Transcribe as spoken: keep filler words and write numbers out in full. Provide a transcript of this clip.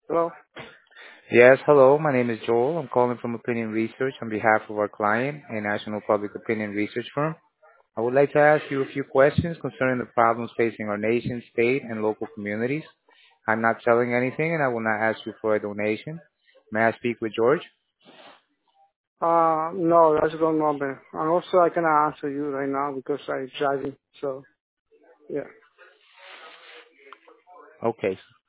Hello. Yes, hello. My name is Joel. I'm calling from Opinion Research on behalf of our client, a national public opinion research firm. I would like to ask you a few questions concerning the problems facing our nation, state, and local communities. I'm not selling anything, and I will not ask you for a donation. May I speak with George? Uh, no, that's the wrong number. And also, I cannot answer you right now because I'm driving. So, yeah. Okay.